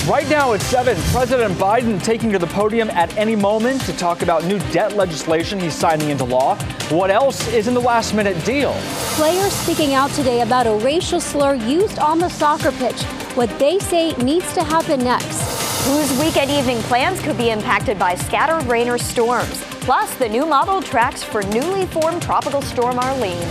Right now it's 7. President Biden taking to the podium at any moment to talk about new debt legislation he's signing into law. What else is in the last-minute deal? Players speaking out today about a racial slur used on the soccer pitch. What they say needs to happen next. Whose weekend evening plans could be impacted by scattered rain or storms. Plus, the new model tracks for newly formed Tropical Storm Arlene.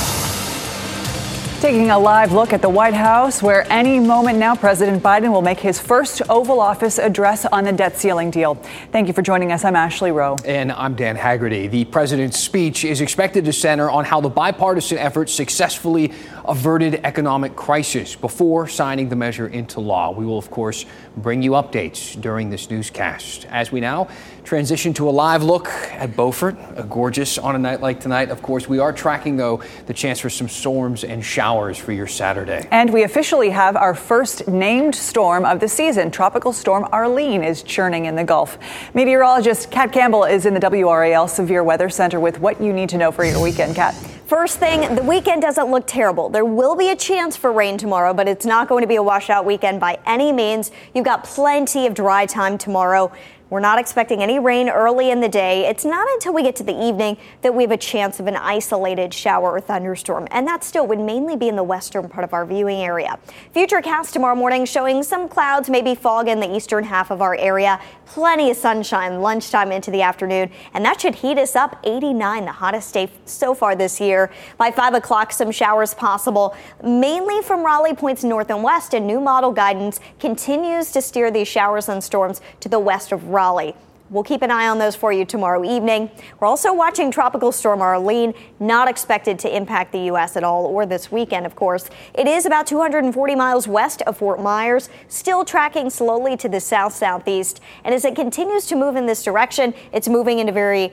Taking a live look at the White House, where any moment now President Biden will make his first Oval Office address on the debt ceiling deal. Thank you for joining us. I'm Ashley Rowe. And I'm Dan Haggerty. The president's speech is expected to center on how the bipartisan effort successfully averted economic crisis before signing the measure into law. We will, of course, bring you updates during this newscast. As we now transition to a live look at Beaufort, gorgeous on a night like tonight. Of course, we are tracking, though, the chance for some storms and showers for your Saturday. And we officially have our first named storm of the season. Tropical Storm Arlene is churning in the Gulf. Meteorologist Kat Campbell is in the WRAL Severe Weather Center with what you need to know for your weekend, Kat. First thing, the weekend doesn't look terrible. There will be a chance for rain tomorrow, but it's not going to be a washout weekend by any means. You've got plenty of dry time tomorrow. We're not expecting any rain early in the day. It's not until we get to the evening that we have a chance of an isolated shower or thunderstorm, and that still would mainly be in the western part of our viewing area. Futurecast tomorrow morning showing some clouds, maybe fog in the eastern half of our area. Plenty of sunshine lunchtime into the afternoon, and that should heat us up. 89, the hottest day so far this year. By 5 o'clock, some showers possible, mainly from Raleigh points north and west, and new model guidance continues to steer these showers and storms to the west of Raleigh. We'll keep an eye on those for you tomorrow evening. We're also watching Tropical Storm Arlene, not expected to impact the U.S. at all, or this weekend, of course. It is about 240 miles west of Fort Myers, still tracking slowly to the south-southeast. And as it continues to move in this direction, it's moving into in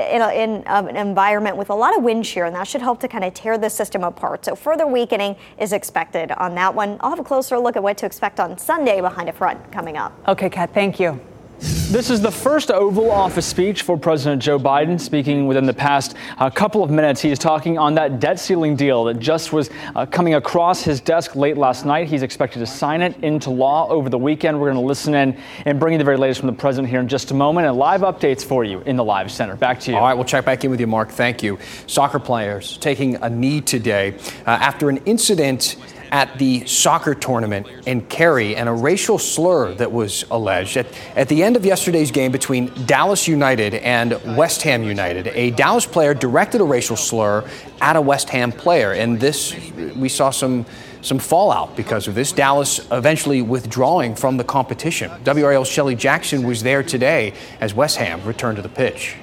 an environment with a lot of wind shear, and that should help to kind of tear the system apart. So further weakening is expected on that one. I'll have a closer look at what to expect on Sunday behind a front coming up. Okay, Kat, thank you. This is the first Oval Office speech for President Joe Biden. Speaking within the past couple of minutes, he is talking on that debt ceiling deal that just was coming across his desk late last night. He's expected to sign it into law over the weekend. We're going to listen in and bring you the very latest from the president here in just a moment, and live updates for you in the Live Center. Back to you. All right, we'll check back in with you, Mark. Thank you. Soccer players taking a knee today after an incident at the soccer tournament in Cary and a racial slur that was alleged. At the end of yesterday's game between Dallas United and West Ham United, a Dallas player directed a racial slur at a West Ham player. And we saw some fallout because of this. Dallas eventually withdrawing from the competition. WRAL's Shelley Jackson was there today as West Ham returned to the pitch.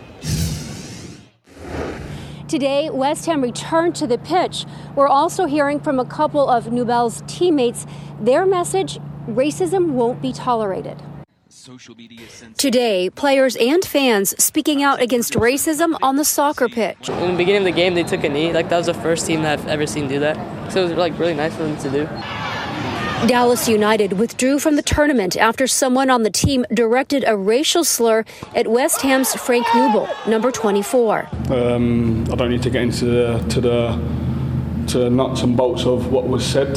Today, West Ham returned to the pitch. We're also hearing from a couple of Nubel's teammates. Their message, racism won't be tolerated. Today, players and fans speaking out against racism on the soccer pitch. In the beginning of the game, they took a knee. That was the first team that I've ever seen do that. So it was really nice for them to do. Dallas United withdrew from the tournament after someone on the team directed a racial slur at West Ham's Frank Nubel, number 24. I don't need to get into the nuts and bolts of what was said,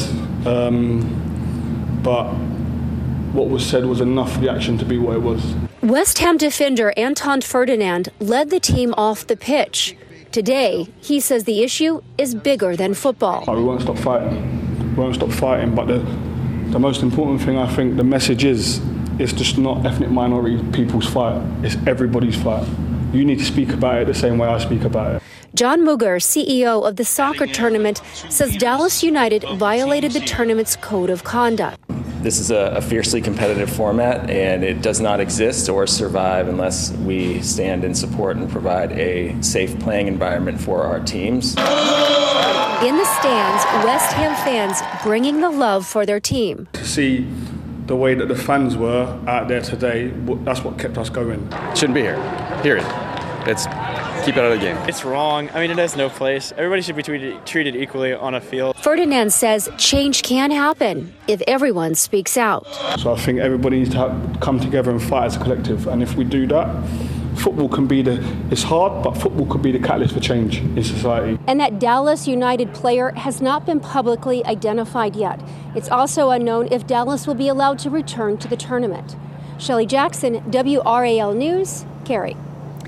but what was said was enough for the action to be what it was. West Ham defender Anton Ferdinand led the team off the pitch. Today, he says the issue is bigger than football. We won't stop fighting. But the most important thing, I think, the message is, it's just not ethnic minority people's fight. It's everybody's fight. You need to speak about it the same way I speak about it. John Muger, CEO of the soccer tournament, says Dallas United violated the tournament's code of conduct. This is a fiercely competitive format, and it does not exist or survive unless we stand in support and provide a safe playing environment for our teams. In the stands, West Ham fans bringing the love for their team. To see the way that the fans were out there today, that's what kept us going. Shouldn't be here, period. Keep it out of the game. It's wrong. I mean, it has no place. Everybody should be treated equally on a field. Ferdinand says change can happen if everyone speaks out. So I think everybody needs to come together and fight as a collective. And if we do that, football can be it's hard, but football could be the catalyst for change in society. And that Dallas United player has not been publicly identified yet. It's also unknown if Dallas will be allowed to return to the tournament. Shelley Jackson, WRAL News, Cary.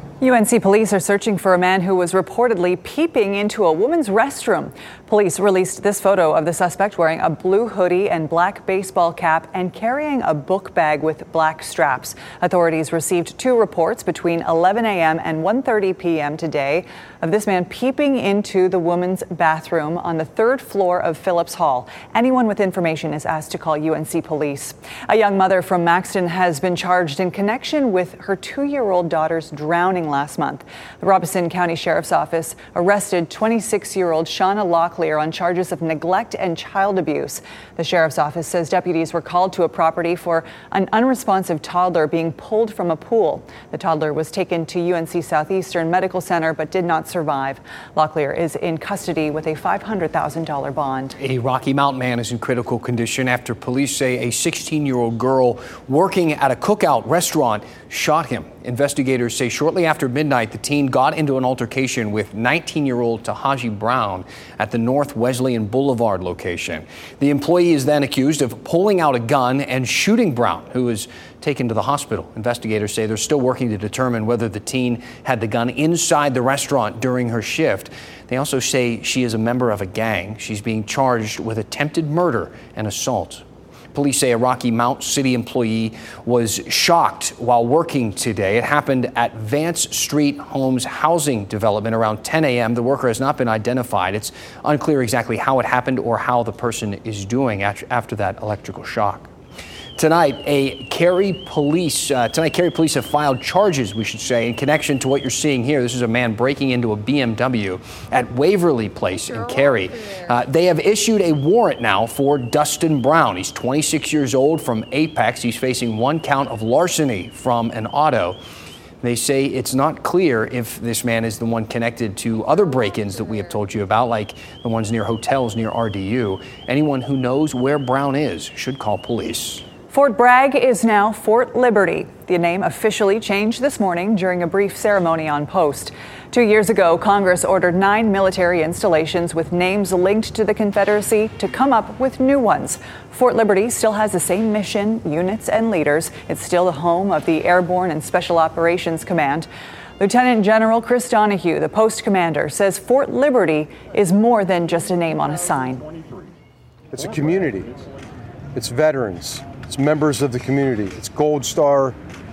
UNC police are searching for a man who was reportedly peeping into a woman's restroom. Police released this photo of the suspect wearing a blue hoodie and black baseball cap and carrying a book bag with black straps. Authorities received 2 reports between 11 a.m. and 1:30 p.m. today of this man peeping into the woman's bathroom on the 3rd floor of Phillips Hall. Anyone with information is asked to call UNC police. A young mother from Maxton has been charged in connection with her 2-year-old daughter's drowning last month. The Robeson County Sheriff's Office arrested 26-year-old Shauna Locklear on charges of neglect and child abuse. The Sheriff's Office says deputies were called to a property for an unresponsive toddler being pulled from a pool. The toddler was taken to UNC Southeastern Medical Center but did not survive. Locklear is in custody with a $500,000 bond. A Rocky Mount man is in critical condition after police say a 16-year-old girl working at a cookout restaurant shot him. Investigators say shortly after midnight, the teen got into an altercation with 19-year-old Tahaji Brown at the North Wesleyan Boulevard location. The employee is then accused of pulling out a gun and shooting Brown, who was taken to the hospital. Investigators say they're still working to determine whether the teen had the gun inside the restaurant during her shift. They also say she is a member of a gang. She's being charged with attempted murder and assault. Police say a Rocky Mount City employee was shocked while working today. It happened at Vance Street Homes housing development around 10 a.m. The worker has not been identified. It's unclear exactly how it happened or how the person is doing after that electrical shock. Tonight, Cary police have filed charges, we should say, in connection to what you're seeing here. This is a man breaking into a BMW at Waverly Place in Cary. They have issued a warrant now for Dustin Brown. He's 26 years old from Apex. He's facing 1 count of larceny from an auto. They say it's not clear if this man is the one connected to other break-ins that we have told you about, like the ones near hotels near RDU. Anyone who knows where Brown is should call police. Fort Bragg is now Fort Liberty. The name officially changed this morning during a brief ceremony on post. 2 years ago, Congress ordered 9 military installations with names linked to the Confederacy to come up with new ones. Fort Liberty still has the same mission, units, and leaders. It's still the home of the Airborne and Special Operations Command. Lieutenant General Chris Donahue, the post commander, says Fort Liberty is more than just a name on a sign. It's a community. It's veterans. It's members of the community. It's Gold Star,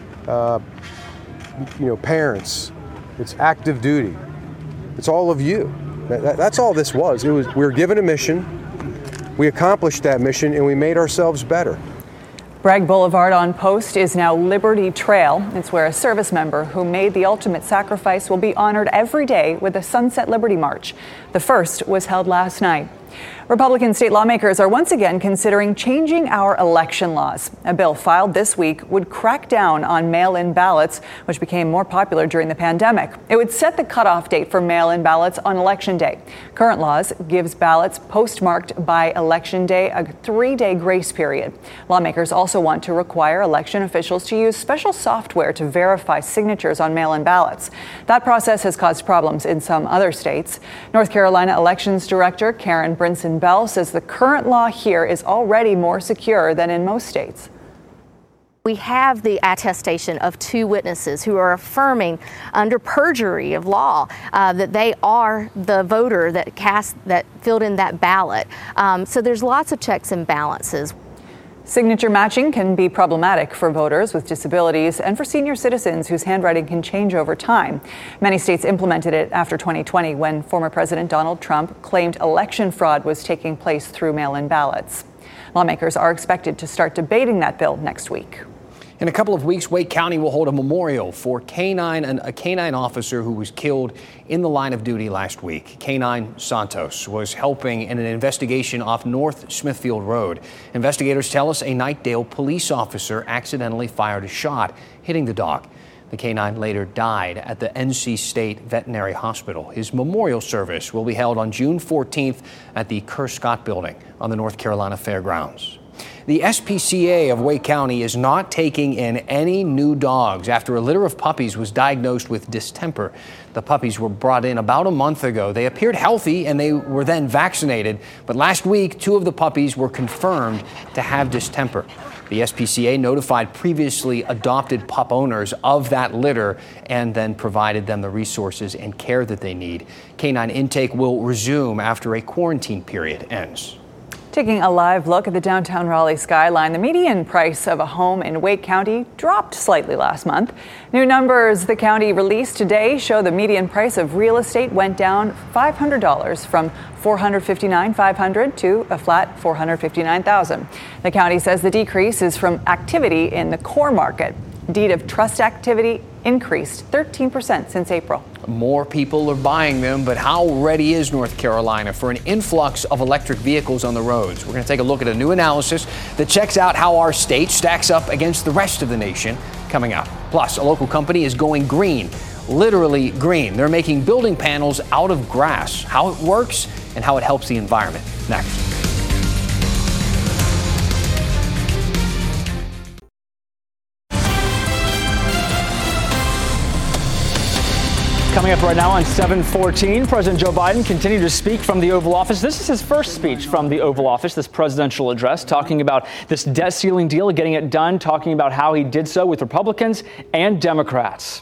parents. It's active duty. It's all of you. That's all this was. We were given a mission. We accomplished that mission, and we made ourselves better. Bragg Boulevard on post is now Liberty Trail. It's where a service member who made the ultimate sacrifice will be honored every day with a Sunset Liberty March. The first was held last night. Republican state lawmakers are once again considering changing our election laws. A bill filed this week would crack down on mail-in ballots, which became more popular during the pandemic. It would set the cutoff date for mail-in ballots on Election Day. Current laws gives ballots postmarked by Election Day a 3-day grace period. Lawmakers also want to require election officials to use special software to verify signatures on mail-in ballots. That process has caused problems in some other states. North Carolina Elections Director Karen Brinson Bell says the current law here is already more secure than in most states. We have the attestation of 2 witnesses who are affirming under perjury of law that they are the voter that filled in that ballot. So there's lots of checks and balances. Signature matching can be problematic for voters with disabilities and for senior citizens whose handwriting can change over time. Many states implemented it after 2020 when former President Donald Trump claimed election fraud was taking place through mail-in ballots. Lawmakers are expected to start debating that bill next week. In a couple of weeks, Wake County will hold a memorial for a K-9 officer who was killed in the line of duty last week. K-9 Santos was helping in an investigation off North Smithfield Road. Investigators tell us a Knightdale police officer accidentally fired a shot, hitting the dog. The K-9 later died at the NC State Veterinary Hospital. His memorial service will be held on June 14th at the Kerr Scott Building on the North Carolina Fairgrounds. The SPCA of Wake County is not taking in any new dogs after a litter of puppies was diagnosed with distemper. The puppies were brought in about a month ago. They appeared healthy and they were then vaccinated. But last week, 2 of the puppies were confirmed to have distemper. The SPCA notified previously adopted pup owners of that litter and then provided them the resources and care that they need. Canine intake will resume after a quarantine period ends. Taking a live look at the downtown Raleigh skyline, the median price of a home in Wake County dropped slightly last month. New numbers the county released today show the median price of real estate went down $500 from $459,500 to a flat $459,000. The county says the decrease is from activity in the core market. Deed of trust activity increased 13% since April. More people are buying them, but how ready is North Carolina for an influx of electric vehicles on the roads? We're going to take a look at a new analysis that checks out how our state stacks up against the rest of the nation coming up. Plus, a local company is going green, literally green. They're making building panels out of grass. How it works and how it helps the environment. Next. Coming up right now on 7:14, President Joe Biden continued to speak from the Oval Office. This is his first speech from the Oval Office, this presidential address, talking about this debt ceiling deal, getting it done, talking about how he did so with Republicans and Democrats.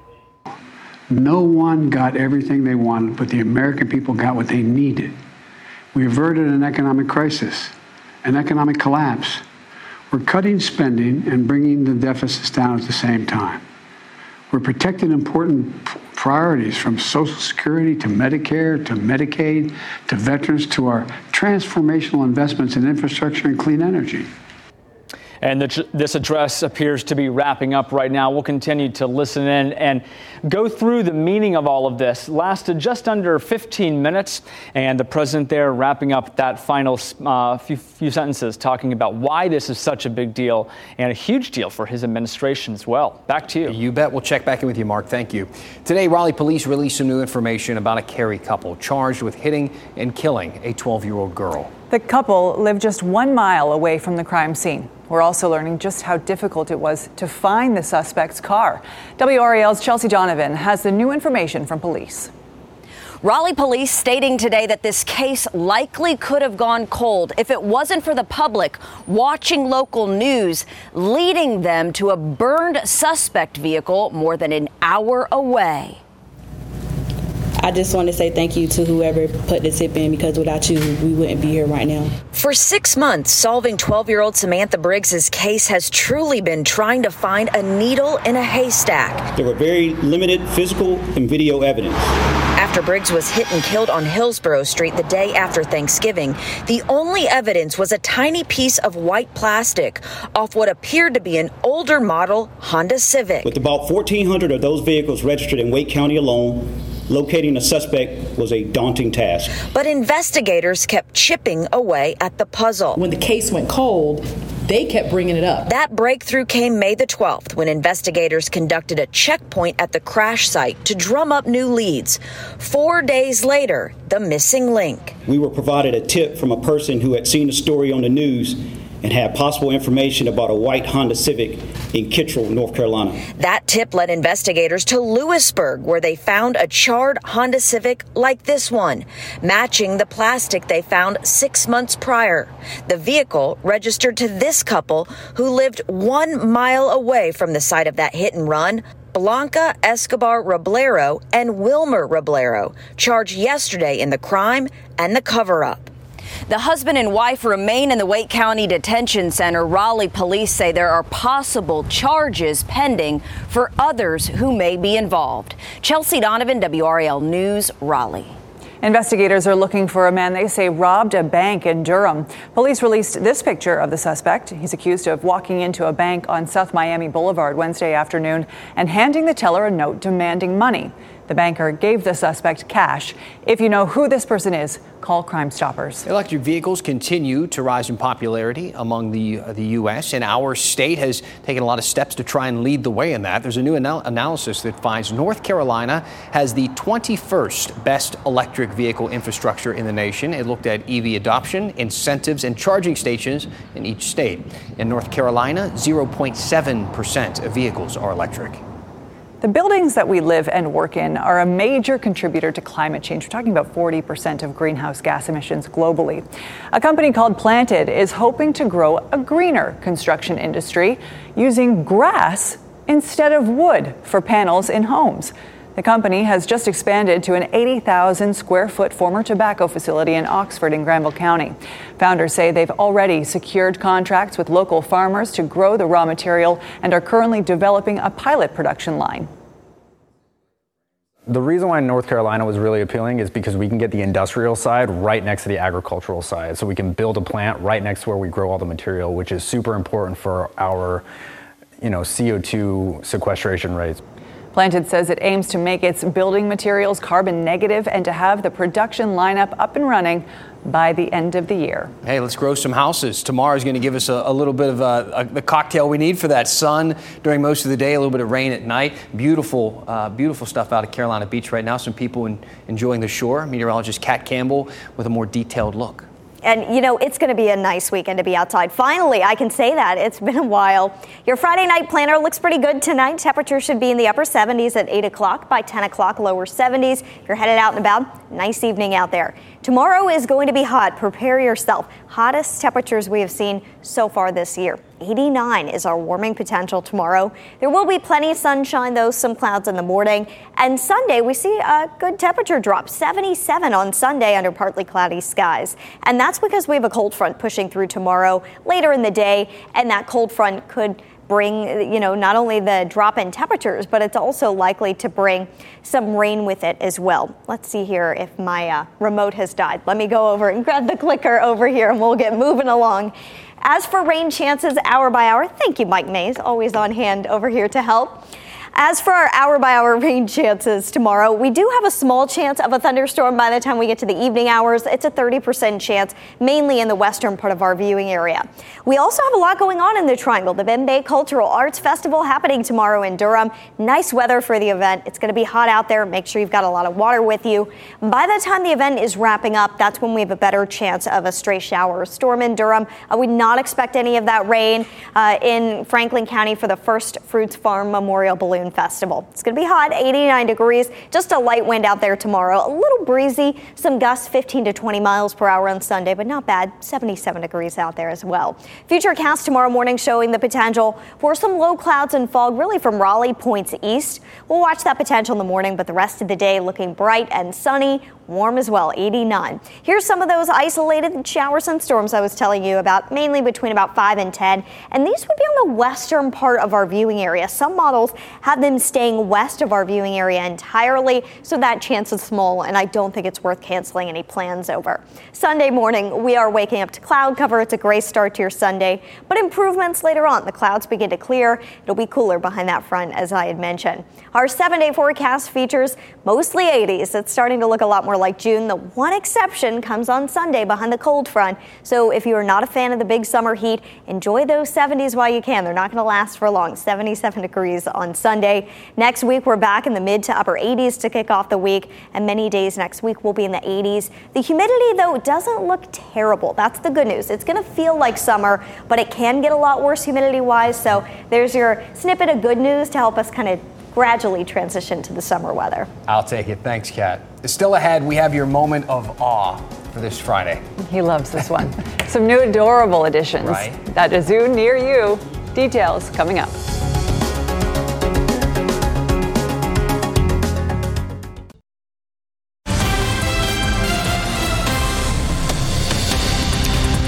No one got everything they wanted, but the American people got what they needed. We averted an economic crisis, an economic collapse. We're cutting spending and bringing the deficits down at the same time. We're protecting important priorities from Social Security to Medicare to Medicaid to veterans to our transformational investments in infrastructure and clean energy. And this address appears to be wrapping up right now. We'll continue to listen in and go through the meaning of all of this. Lasted just under 15 minutes, and the president there wrapping up that final few sentences, talking about why this is such a big deal and a huge deal for his administration as well. Back to you. You bet. We'll check back in with you, Mark. Thank you. Today, Raleigh police released some new information about a Cary couple charged with hitting and killing a 12-year-old girl. The couple lived just 1 mile away from the crime scene. We're also learning just how difficult it was to find the suspect's car. WRAL's Chelsea Donovan has the new information from police. Raleigh police stating today that this case likely could have gone cold if it wasn't for the public watching local news, leading them to a burned suspect vehicle more than an hour away. I just want to say thank you to whoever put the tip in, because without you, we wouldn't be here right now. For 6 months, solving 12-year-old Samantha Briggs' case has truly been trying to find a needle in a haystack. There were very limited physical and video evidence. After Briggs was hit and killed on Hillsborough Street the day after Thanksgiving, the only evidence was a tiny piece of white plastic off what appeared to be an older model Honda Civic. With about 1,400 of those vehicles registered in Wake County alone, locating a suspect was a daunting task. But investigators kept chipping away at the puzzle. When the case went cold, they kept bringing it up. That breakthrough came May the 12th when investigators conducted a checkpoint at the crash site to drum up new leads. 4 days later, the missing link. We were provided a tip from a person who had seen the story on the news and had possible information about a white Honda Civic in Kittrell, North Carolina. That tip led investigators to Lewisburg, where they found a charred Honda Civic like this one, matching the plastic they found 6 months prior. The vehicle registered to this couple who lived 1 mile away from the site of that hit and run. Blanca Escobar Roblero and Wilmer Roblero, charged yesterday in the crime and the cover-up. The husband and wife remain in the Wake County Detention Center. Raleigh police say there are possible charges pending for others who may be involved. Chelsea Donovan, WRAL News, Raleigh. Investigators are looking for a man they say robbed a bank in Durham. Police released this picture of the suspect. He's accused of walking into a bank on South Miami Boulevard Wednesday afternoon and handing the teller a note demanding money. The banker gave the suspect cash. If you know who this person is, call Crime Stoppers. Electric vehicles continue to rise in popularity among the U.S., and our state has taken a lot of steps to try and lead the way in that. There's a new analysis that finds North Carolina has the 21st best electric vehicle infrastructure in the nation. It looked at EV adoption, incentives, and charging stations in each state. In North Carolina, 0.7% of vehicles are electric. The buildings that we live and work in are a major contributor to climate change. We're talking about 40% of greenhouse gas emissions globally. A company called Planted is hoping to grow a greener construction industry using grass instead of wood for panels in homes. The company has just expanded to an 80,000 square foot former tobacco facility in Oxford in Granville County. Founders say they've already secured contracts with local farmers to grow the raw material and are currently developing a pilot production line. The reason why North Carolina was really appealing is because we can get the industrial side right next to the agricultural side. So we can build a plant right next to where we grow all the material, which is super important for our, CO2 sequestration rates. Planted says it aims to make its building materials carbon negative and to have the production lineup up and running by the end of the year. Hey, let's grow some houses. Tomorrow is going to give us a little bit of the cocktail we need for that. Sun during most of the day, a little bit of rain at night. Beautiful stuff out at Carolina Beach right now. Some people enjoying the shore. Meteorologist Kat Campbell with a more detailed look. And, it's going to be a nice weekend to be outside. Finally, I can say that. It's been a while. Your Friday night planner looks pretty good tonight. Temperature should be in the upper 70s at 8 o'clock. By 10 o'clock, lower 70s. If you're headed out and about, nice evening out there. Tomorrow is going to be hot. Prepare yourself. Hottest temperatures we have seen so far this year. 89 is our warming potential tomorrow. There will be plenty of sunshine, though, some clouds in the morning. And Sunday, we see a good temperature drop, 77 on Sunday under partly cloudy skies. And that's because we have a cold front pushing through tomorrow later in the day. And that cold front could bring, not only the drop in temperatures, but it's also likely to bring some rain with it as well. Let's see here if my remote has died. Let me go over and grab the clicker over here and we'll get moving along. As for rain chances hour by hour, thank you, Mike Mays, always on hand over here to help. As for our hour-by-hour rain chances tomorrow, we do have a small chance of a thunderstorm by the time we get to the evening hours. It's a 30% chance, mainly in the western part of our viewing area. We also have a lot going on in the Triangle. The Ben Bay Cultural Arts Festival happening tomorrow in Durham. Nice weather for the event. It's going to be hot out there. Make sure you've got a lot of water with you. By the time the event is wrapping up, that's when we have a better chance of a stray shower or storm in Durham. I would not expect any of that rain in Franklin County for the First Fruits Farm Memorial Balloon Festival. It's going to be hot, 89 degrees, just a light wind out there tomorrow. A little breezy, some gusts 15 to 20 miles per hour on Sunday, but not bad, 77 degrees out there as well. Futurecast tomorrow morning showing the potential for some low clouds and fog, really from Raleigh points east. We'll watch that potential in the morning, but the rest of the day looking bright and sunny. Warm as well, 89. Here's some of those isolated showers and storms I was telling you about, mainly between about 5 and 10. And these would be on the western part of our viewing area. Some models have them staying west of our viewing area entirely, so that chance is small, and I don't think it's worth canceling any plans over. Sunday morning, we are waking up to cloud cover. It's a gray start to your Sunday, but improvements later on. The clouds begin to clear. It'll be cooler behind that front, as I had mentioned. Our 7-day forecast features mostly 80s. It's starting to look a lot more like June. The one exception comes on Sunday behind the cold front. So if you are not a fan of the big summer heat, enjoy those 70s while you can. They're not going to last for long. 77 degrees on Sunday. Next week, we're back in the mid to upper 80s to kick off the week, and many days next week will be in the 80s. The humidity, though, doesn't look terrible. That's the good news. It's going to feel like summer, but it can get a lot worse humidity-wise. So there's your snippet of good news to help us kind of gradually transition to the summer weather. I'll take it. Thanks, Kat. Still ahead, we have your moment of awe for this Friday. He loves this one. Some new adorable additions at a zoo near you. Details coming up.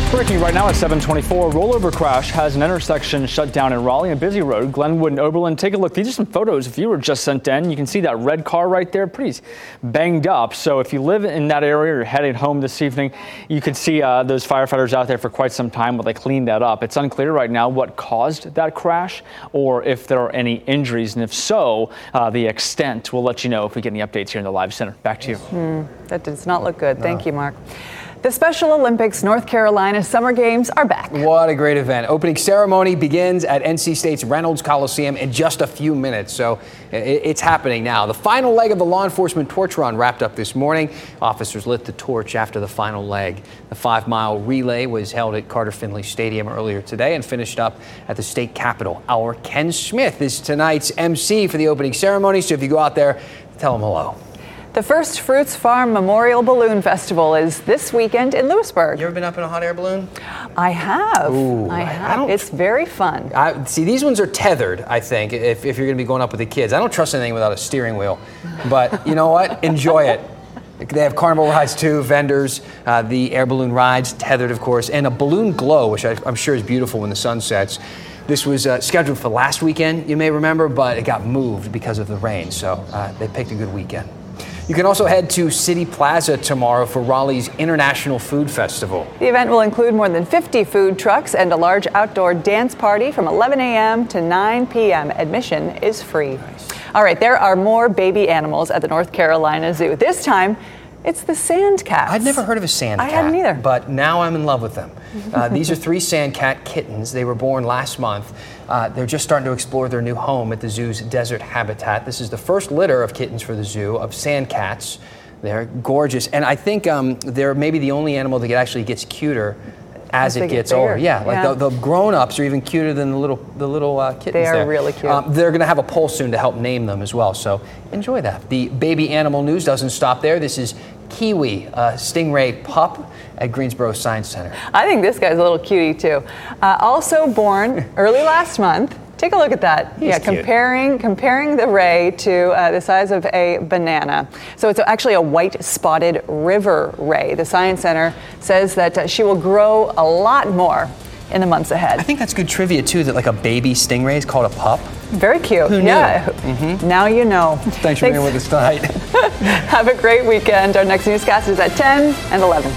Breaking right now at 7:24, rollover crash has an intersection shut down in Raleigh and Busy Road, Glenwood and Oberlin. Take a look. These are some photos if you were just sent in. You can see that red car right there, pretty banged up. So if you live in that area or you're heading home this evening, you could see those firefighters out there for quite some time while they clean that up. It's unclear right now what caused that crash or if there are any injuries, and if so, the extent. We'll let you know if we get any updates here in the Live Center. Back to you. That does not look good. Thank you, Mark. The Special Olympics North Carolina Summer Games are back. What a great event. Opening ceremony begins at NC State's Reynolds Coliseum in just a few minutes, so it's happening now. The final leg of the law enforcement torch run wrapped up this morning. Officers lit the torch after the final leg. The 5-mile relay was held at Carter Finley Stadium earlier today and finished up at the state capitol. Our Ken Smith is tonight's MC for the opening ceremony, so if you go out there, tell him hello. The First Fruits Farm Memorial Balloon Festival is this weekend in Lewisburg. You ever been up in a hot air balloon? I have. Ooh, I have. It's very fun. See, these ones are tethered, I think, if you're going to be going up with the kids. I don't trust anything without a steering wheel. But you know what? Enjoy it. They have carnival rides too, vendors, the air balloon rides, tethered, of course, and a balloon glow, which I'm sure is beautiful when the sun sets. This was scheduled for last weekend, you may remember, but it got moved because of the rain. So they picked a good weekend. You can also head to City Plaza tomorrow for Raleigh's International Food Festival. The event will include more than 50 food trucks and a large outdoor dance party from 11 a.m. to 9 p.m. Admission is free. Nice. All right, there are more baby animals at the North Carolina Zoo. This time, it's the sand cats. I'd never heard of a sand cat. I hadn't either. But now I'm in love with them. These are 3 sand cat kittens. They were born last month. They're just starting to explore their new home at the zoo's desert habitat. This is the first litter of kittens for the zoo of sand cats. They're gorgeous. And I think they're maybe the only animal that actually gets cuter as it gets older. Yeah, like the grown-ups are even cuter than the little kittens. They are really cute. They're going to have a poll soon to help name them as well, so enjoy that. The baby animal news doesn't stop there. This is Kiwi, a stingray pup at Greensboro Science Center. I think this guy's a little cutie too. Also born early last month. Take a look at that. He's cute. Comparing the ray to the size of a banana. So it's actually a white spotted river ray. The Science Center says that she will grow a lot more in the months ahead. I think that's good trivia too, that like a baby stingray is called a pup. Very cute. Who knew? Yeah. Now you know. Thanks for being with us tonight. Have a great weekend. Our next newscast is at 10 and 11.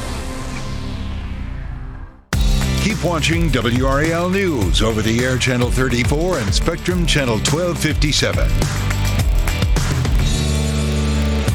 Keep watching WRAL News over the air Channel 34 and Spectrum Channel 1257.